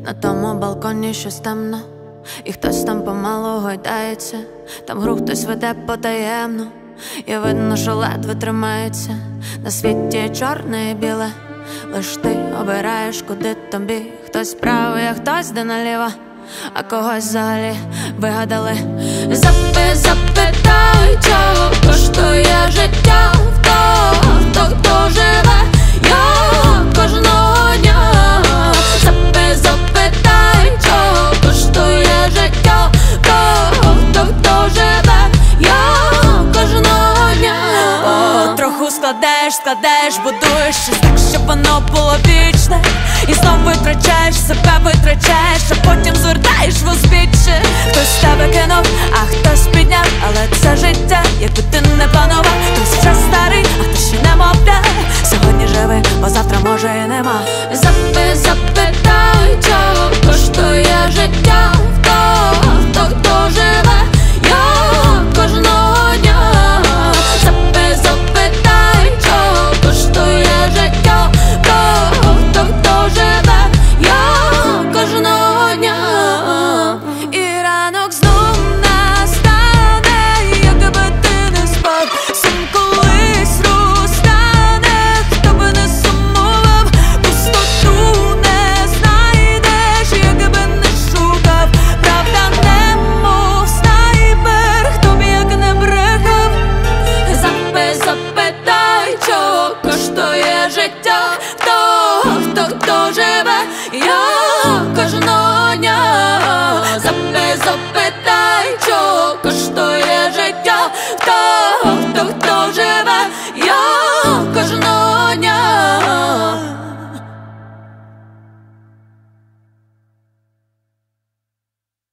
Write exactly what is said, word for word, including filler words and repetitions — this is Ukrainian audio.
На тому балконі щось темно, і хтось там помалу гойдається. Там гру хтось веде потаємно, і видно, що ледве тримається. На світі чорне і біле, лиш ти обираєш, куди тобі. Хтось правий, а хтось де наліво, а когось взагалі вигадали. Запи, запитай, чого коштує життя в того, хто, хто живе його кожного дня. Запи, запитай, чого коштує життя в того, хто, хто живе його кожного дня. О, трохи складаєш, складаєш, будуєш щось так, щоб воно було вічне. І знов витрачаєш себе, витрачаєш, а потім звертаєш в узбіччя. Хтось тебе кинув, а хтось підняв, але це життя, якби